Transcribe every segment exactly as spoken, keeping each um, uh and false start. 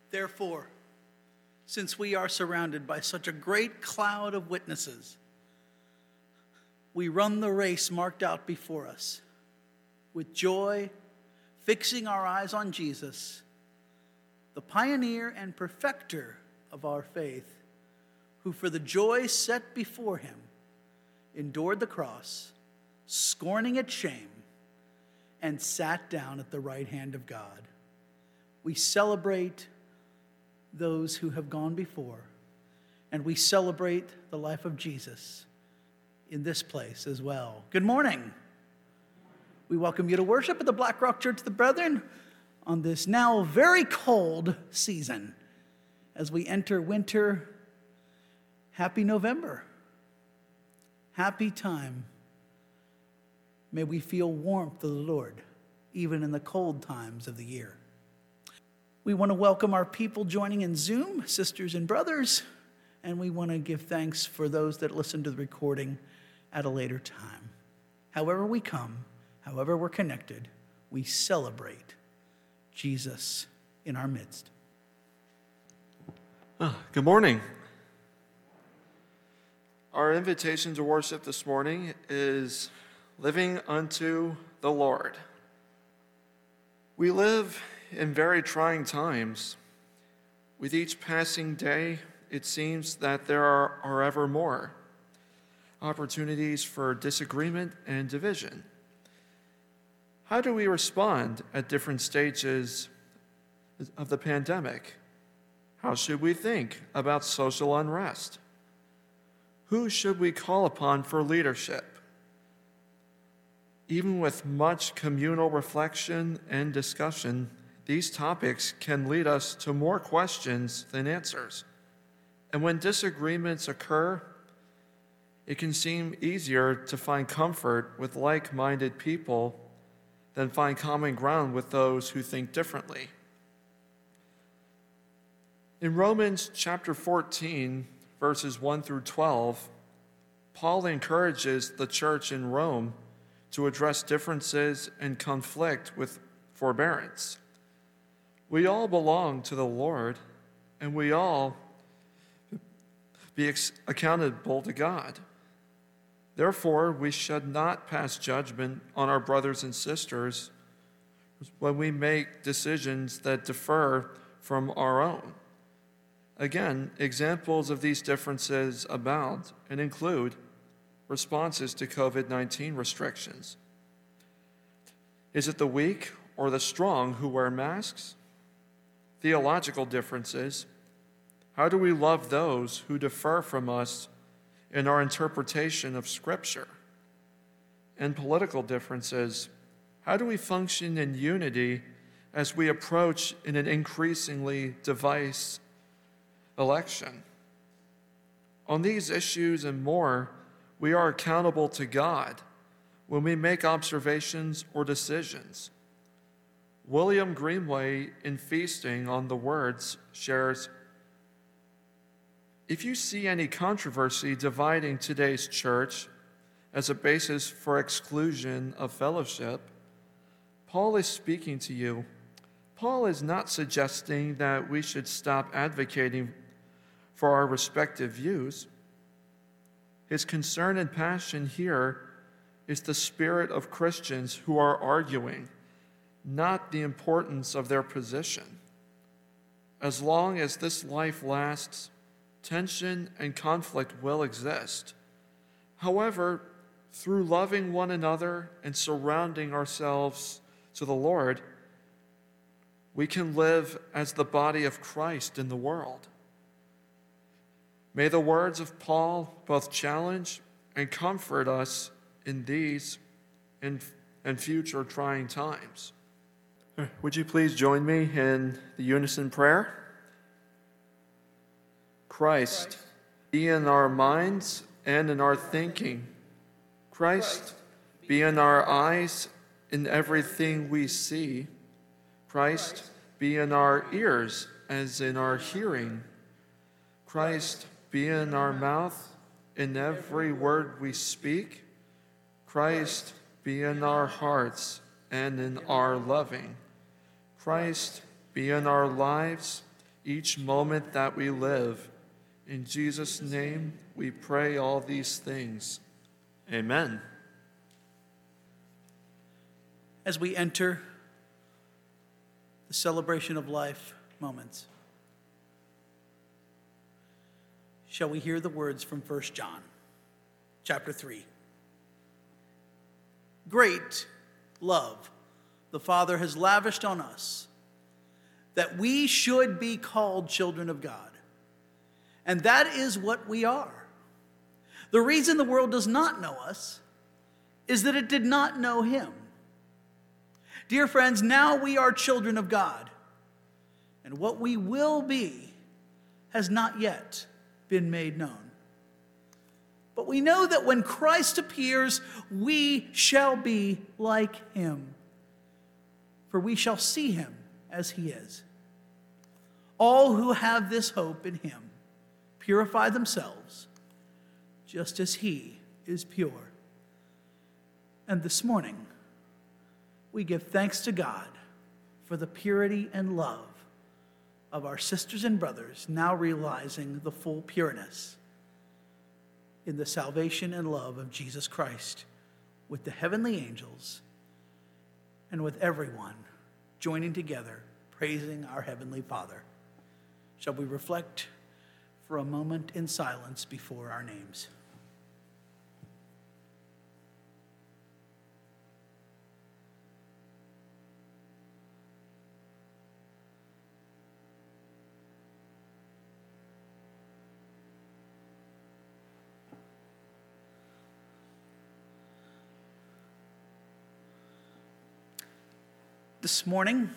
Therefore, since we are surrounded by such a great cloud of witnesses, we run the race marked out before us with joy, fixing our eyes on Jesus, the pioneer and perfecter of our faith, who for the joy set before him endured the cross, scorning its shame, and sat down at the right hand of God. We celebrate those who have gone before, and we celebrate the life of Jesus in this place as well. Good morning. We welcome you to worship at the Black Rock Church of the Brethren on this now very cold season. As we enter winter, happy November. Happy time. May we feel warmth of the Lord, even in the cold times of the year. We want to welcome our people joining in Zoom, sisters and brothers, and we want to give thanks for those that listen to the recording at a later time. However we come, however we're connected, we celebrate Jesus in our midst. Oh, good morning. Our invitation to worship this morning is living unto the Lord. We live in very trying times. With each passing day, it seems that there are, are ever more opportunities for disagreement and division. How do we respond at different stages of the pandemic? How should we think about social unrest? Who should we call upon for leadership? Even with much communal reflection and discussion, these topics can lead us to more questions than answers. And when disagreements occur, it can seem easier to find comfort with like-minded people than find common ground with those who think differently. In Romans chapter fourteen, verses one through twelve, Paul encourages the church in Rome to address differences and conflict with forbearance. We all belong to the Lord, and we all be ex- accountable to God. Therefore, we should not pass judgment on our brothers and sisters when we make decisions that differ from our own. Again, examples of these differences abound and include responses to covid nineteen restrictions. Is it the weak or the strong who wear masks? Theological differences. How do we love those who differ from us in our interpretation of Scripture? And political differences. How do we function in unity as we approach in an increasingly divisive election? On these issues and more, we are accountable to God when we make observations or decisions. William Greenway, in Feasting on the Words, shares, if you see any controversy dividing today's church as a basis for exclusion of fellowship, Paul is speaking to you. Paul is not suggesting that we should stop advocating for our respective views. His concern and passion here is the spirit of Christians who are arguing, not the importance of their position. As long as this life lasts, tension and conflict will exist. However, through loving one another and surrounding ourselves to the Lord, we can live as the body of Christ in the world. May the words of Paul both challenge and comfort us in these and, and future trying times. Would you please join me in the unison prayer? Christ, Christ, be in our minds and in our thinking. Christ, Christ, be in our eyes in everything we see. Christ, Christ, be in our ears as in our hearing. Christ, be in our mouth in every word we speak. Christ, be in our hearts and in our loving. Christ, be in our lives each moment that we live. In Jesus' name, we pray all these things. Amen. As we enter the celebration of life moments, shall we hear the words from First John, chapter three. Great love the Father has lavished on us, that we should be called children of God. And that is what we are. The reason the world does not know us is that it did not know him. Dear friends, now we are children of God, and what we will be has not yet been made known. But we know that when Christ appears, we shall be like him, for we shall see him as he is. All who have this hope in him purify themselves, just as he is pure. And this morning, we give thanks to God for the purity and love of our sisters and brothers, now realizing the full pureness in the salvation and love of Jesus Christ, with the heavenly angels and with everyone joining together, praising our Heavenly Father. Shall we reflect for a moment in silence before our names? This morning,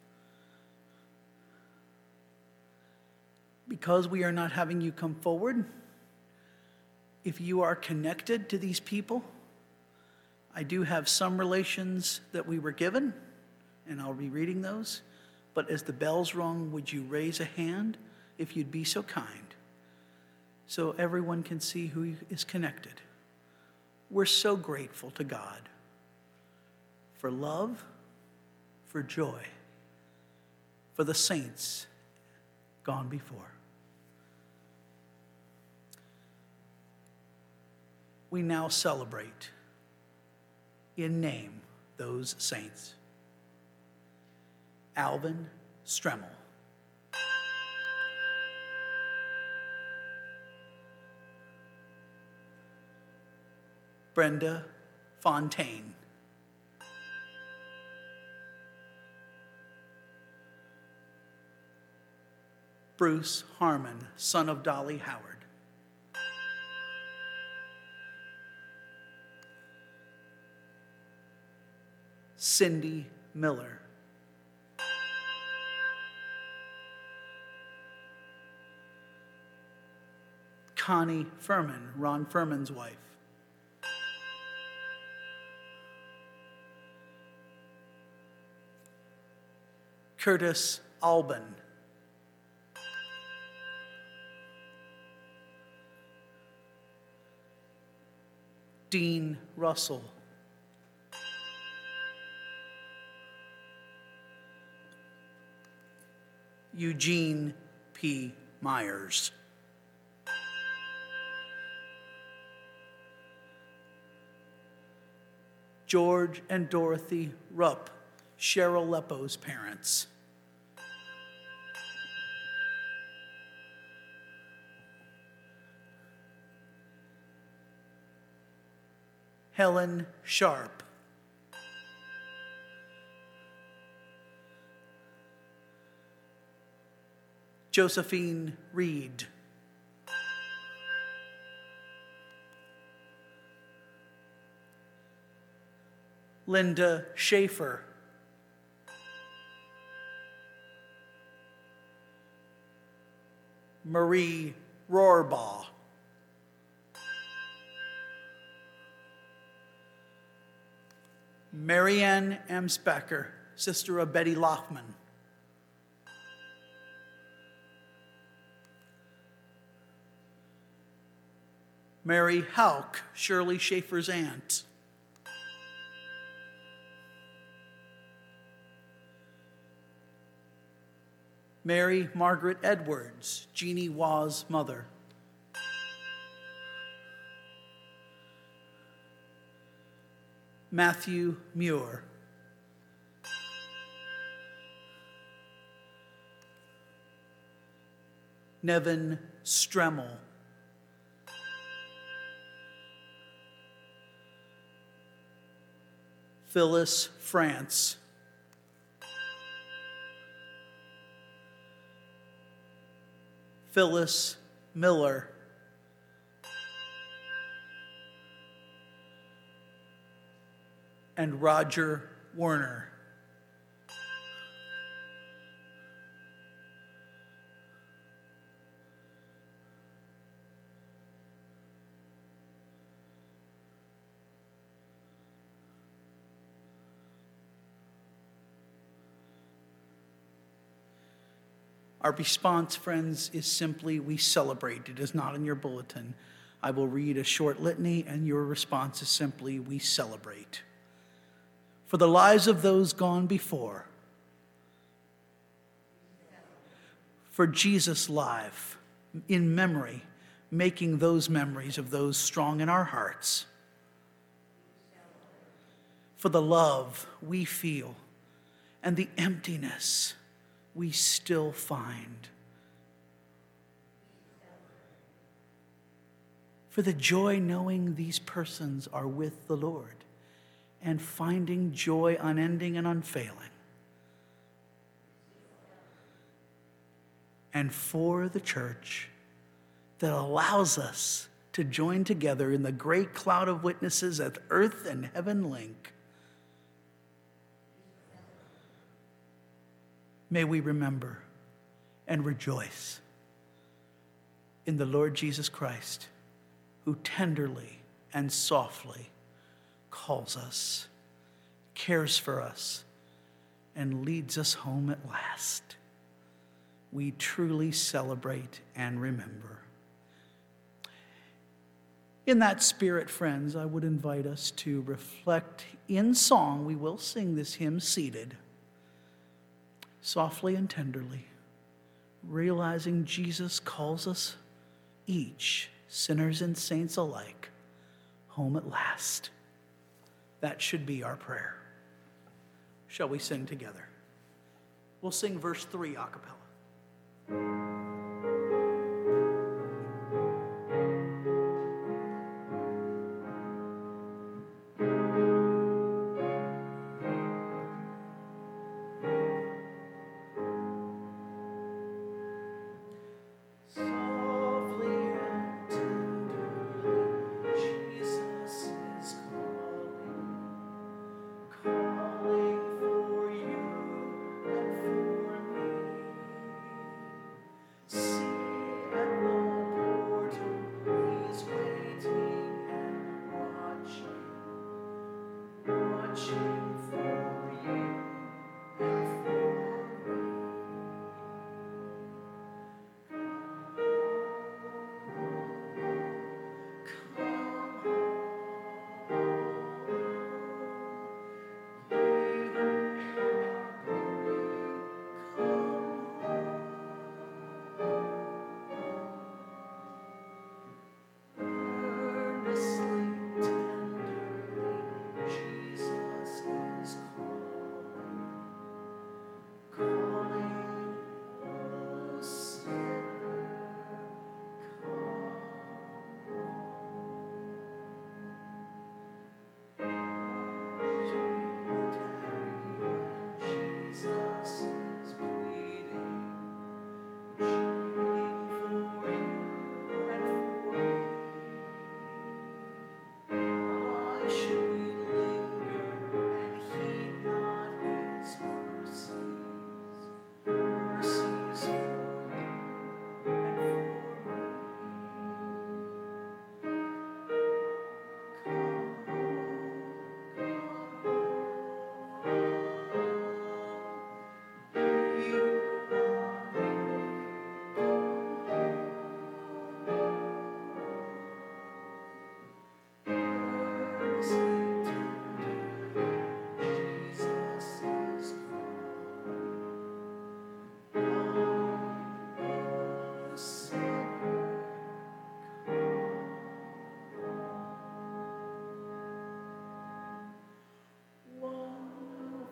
because we are not having you come forward, if you are connected to these people, I do have some relations that we were given, and I'll be reading those. But as the bell's rung, would you raise a hand if you'd be so kind, so everyone can see who is connected? We're so grateful to God for love, for joy, for the saints gone before. We now celebrate in name those saints. Alvin Stremmel, Brenda Fontaine, Bruce Harmon, son of Dolly Howard, Cindy Miller, Connie Furman, Ron Furman's wife, Curtis Alban, Dean Russell, Eugene P. Myers, George and Dorothy Rupp, Cheryl Leppo's parents, Helen Sharp, Josephine Reed, Linda Schaefer, Marie Rohrbaugh, Marianne Amsbacher, sister of Betty Lochman, Mary Hauk, Shirley Schaefer's aunt, Mary Margaret Edwards, Jeannie Waugh's mother. Matthew Muir. Nevin Stremmel. Phyllis France. Phyllis Miller. And Roger Werner. Our response, friends, is simply we celebrate. It is not in your bulletin. I will read a short litany, and your response is simply we celebrate. For the lives of those gone before, for Jesus' life, in memory, making those memories of those strong in our hearts, for the love we feel and the emptiness we still find, for the joy knowing these persons are with the Lord and finding joy unending and unfailing, and for the church that allows us to join together in the great cloud of witnesses that earth and heaven link. May we remember and rejoice in the Lord Jesus Christ, who tenderly and softly calls us, cares for us, and leads us home at last. We truly celebrate and remember. In that spirit, friends, I would invite us to reflect in song. We will sing this hymn seated, softly and tenderly, realizing Jesus calls us each, sinners and saints alike, home at last. That should be our prayer. Shall we sing together? We'll sing verse three a cappella.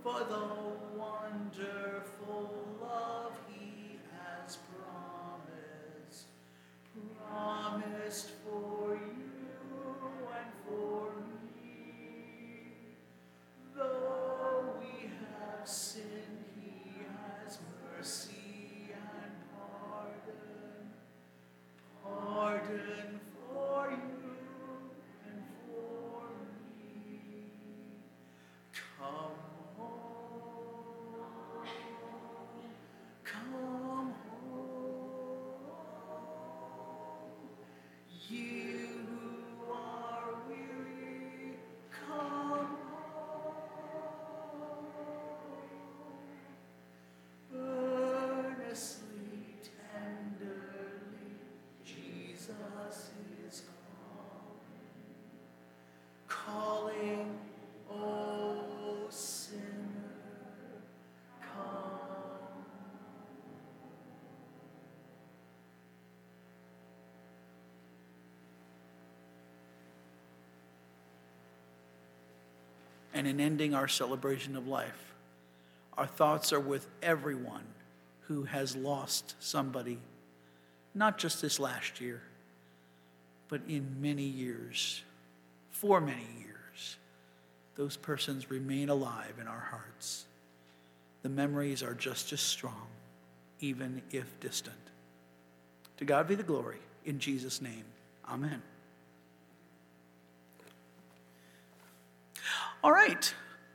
for the wonderful love he has promised, promised for you and for me. Though we have sinned, he has mercy and pardon, pardon for you and for me. Come home, come home, you who are weary, come home. Earnestly, tenderly, Jesus is calling, calling, oh sinner, come. And in ending our celebration of life, our thoughts are with everyone who has lost somebody, not just this last year, but in many years, for many years. Those persons remain alive in our hearts. The memories are just as strong, even if distant. To God be the glory, in Jesus' name, amen. All right.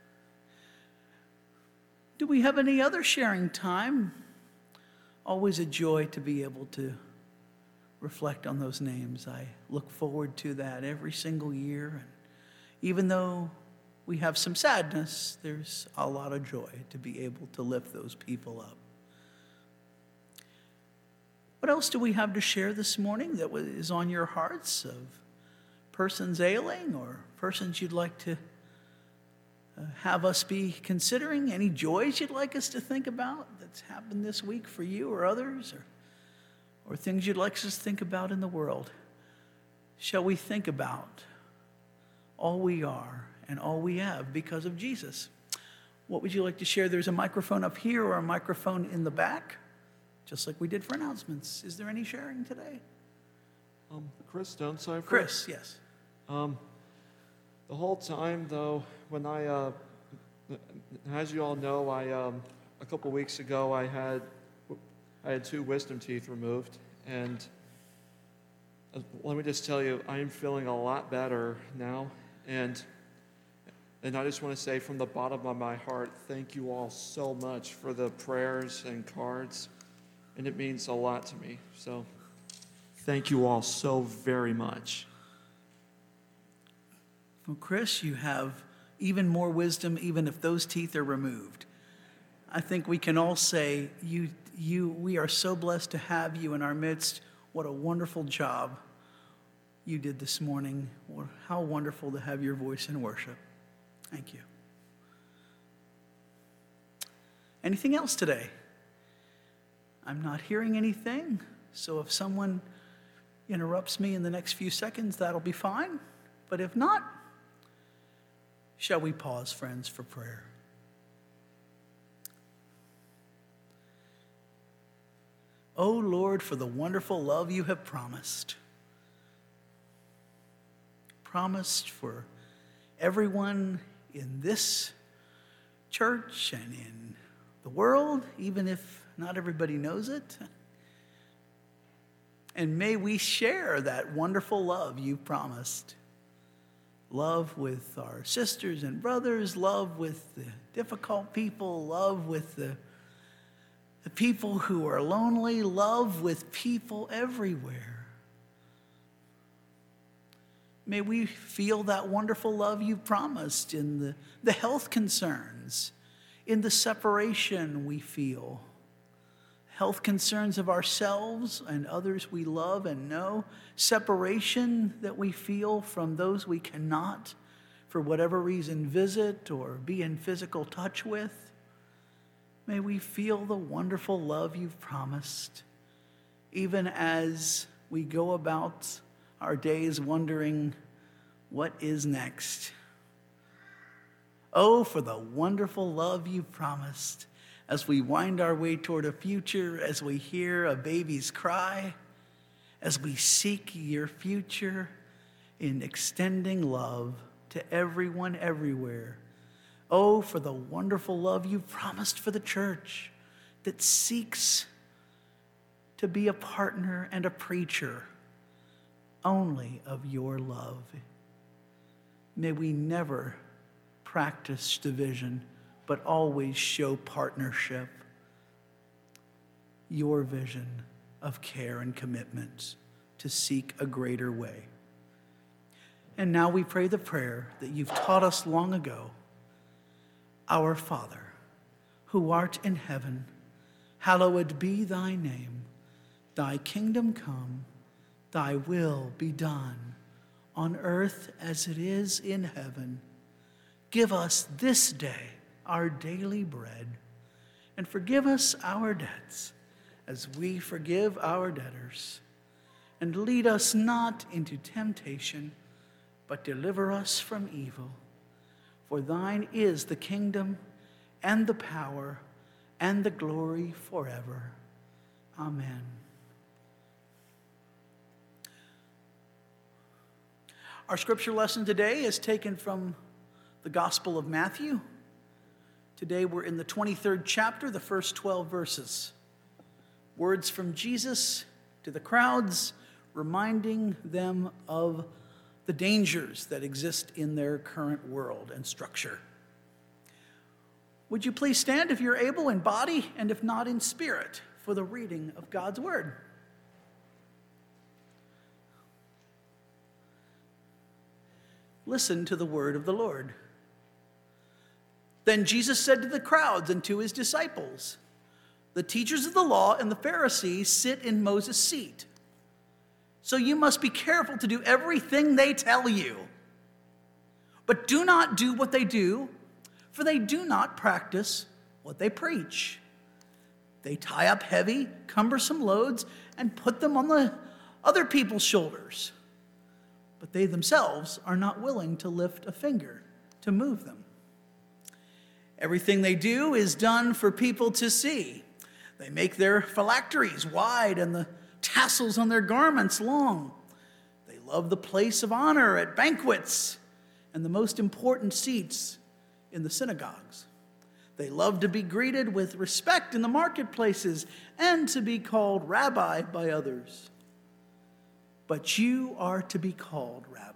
Do we have any other sharing time? Always a joy to be able to reflect on those names. I look forward to that every single year. And even though we have some sadness, there's a lot of joy to be able to lift those people up. What else do we have to share this morning that is on your hearts of persons ailing or persons you'd like to Uh, have us be considering? Any joys you'd like us to think about that's happened this week for you or others, or, or things you'd like us to think about in the world? Shall we think about all we are and all we have because of Jesus? What would you like to share? There's a microphone up here or a microphone in the back, just like we did for announcements. Is there any sharing today? Um, Chris, don't say Chris, yes. Um, the whole time, though, when I, uh, as you all know, I um, a couple weeks ago I had I had two wisdom teeth removed, and uh, let me just tell you, I am feeling a lot better now, and and I just want to say from the bottom of my heart, thank you all so much for the prayers and cards, and it means a lot to me. So, thank you all so very much. Well, Chris, you have even more wisdom, even if those teeth are removed. I think we can all say, you, you, we are so blessed to have you in our midst. What a wonderful job you did this morning. How wonderful to have your voice in worship. Thank you. Anything else today? I'm not hearing anything, so if someone interrupts me in the next few seconds, that'll be fine. But if not, shall we pause, friends, for prayer? O Lord, for the wonderful love you have promised. Promised for everyone in this church and in the world, even if not everybody knows it. And may we share that wonderful love you've promised. Love with our sisters and brothers, love with the difficult people, love with the, the people who are lonely, love with people everywhere. May we feel that wonderful love you promised in the, the health concerns, in the separation we feel, health concerns of ourselves and others we love and know, separation that we feel from those we cannot, for whatever reason, visit or be in physical touch with. May we feel the wonderful love you've promised, even as we go about our days wondering what is next. Oh, for the wonderful love you promised as we wind our way toward a future, as we hear a baby's cry, as we seek your future in extending love to everyone everywhere. Oh, for the wonderful love you promised for the church that seeks to be a partner and a preacher only of your love. May we never practice division, but always show partnership, your vision of care and commitment to seek a greater way. And now we pray the prayer that you've taught us long ago. Our Father, who art in heaven, hallowed be thy name. Thy kingdom come, thy will be done, on earth as it is in heaven. Give us this day our daily bread, and forgive us our debts, as we forgive our debtors. And lead us not into temptation, but deliver us from evil. For thine is the kingdom, and the power, and the glory forever. Amen. Our scripture lesson today is taken from the Gospel of Matthew. Today we're in the twenty-third chapter, the first twelve verses. Words from Jesus to the crowds, reminding them of the dangers that exist in their current world and structure. Would you please stand if you're able in body and if not in spirit for the reading of God's word? Listen to the word of the Lord. Then Jesus said to the crowds and to his disciples, "The teachers of the law and the Pharisees sit in Moses' seat. So you must be careful to do everything they tell you. But do not do what they do, for they do not practice what they preach. They tie up heavy, cumbersome loads and put them on the other people's shoulders. But they themselves are not willing to lift a finger to move them. Everything they do is done for people to see. They make their phylacteries wide and the tassels on their garments long. They love the place of honor at banquets and the most important seats in the synagogues. They love to be greeted with respect in the marketplaces and to be called rabbi by others. But you are to be called rabbi.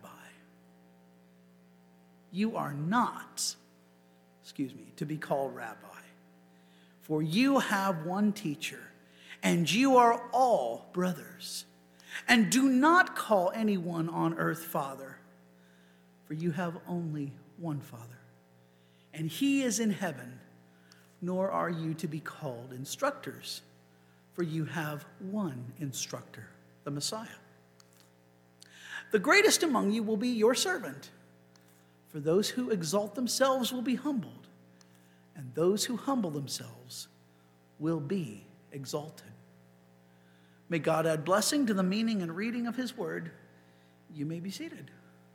You are not, excuse me, to be called rabbi. For you have one teacher, and you are all brothers. And do not call anyone on earth Father, for you have only one Father, and he is in heaven. Nor are you to be called instructors, for you have one instructor, the Messiah. The greatest among you will be your servant, for those who exalt themselves will be humbled, and those who humble themselves will be exalted." May God add blessing to the meaning and reading of his word. You may be seated.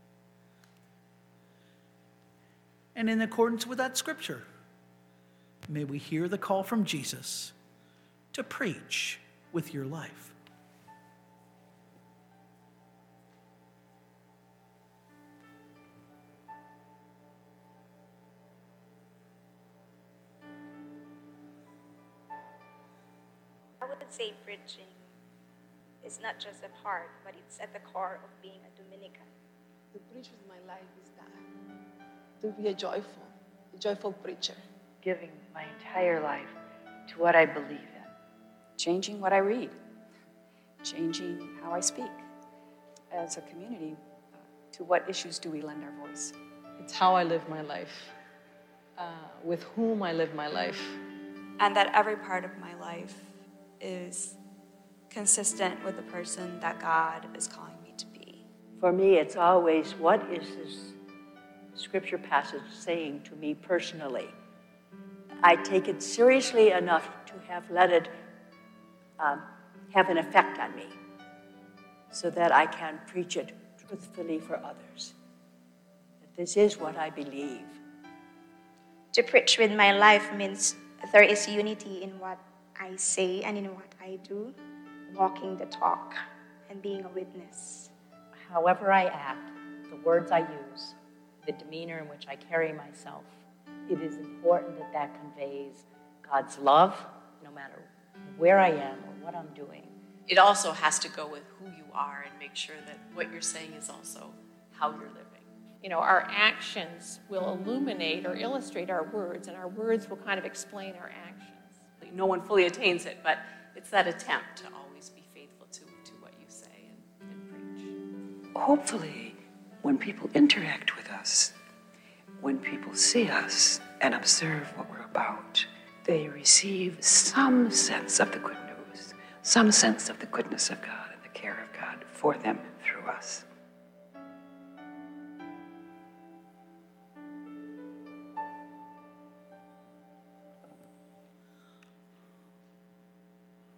And in accordance with that scripture, may we hear the call from Jesus to preach with your life. I would say preaching is not just a part, but it's at the core of being a Dominican. The preach with my life is that, to be a joyful, a joyful preacher. Giving my entire life to what I believe in. Changing what I read, changing how I speak. As a community, uh, to what issues do we lend our voice? It's how I live my life, uh, with whom I live my life. And that every part of my life is consistent with the person that God is calling me to be. For me, it's always, what is this scripture passage saying to me personally? I take it seriously enough to have let it um, have an effect on me so that I can preach it truthfully for others. That this is what I believe. To preach with my life means there is unity in what I say and in what I do, walking the talk and being a witness. However I act, the words I use, the demeanor in which I carry myself, it is important that that conveys God's love, no matter where I am or what I'm doing. It also has to go with who you are and make sure that what you're saying is also how you're living. You know, our actions will illuminate or illustrate our words, and our words will kind of explain our actions. No one fully attains it, but it's that attempt to always be faithful to, to what you say and, and preach. Hopefully, when people interact with us, when people see us and observe what we're about, they receive some sense of the good news, some sense of the goodness of God and the care of God for them through us.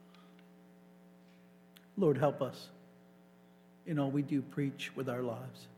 Lord, help us in all we do preach with our lives.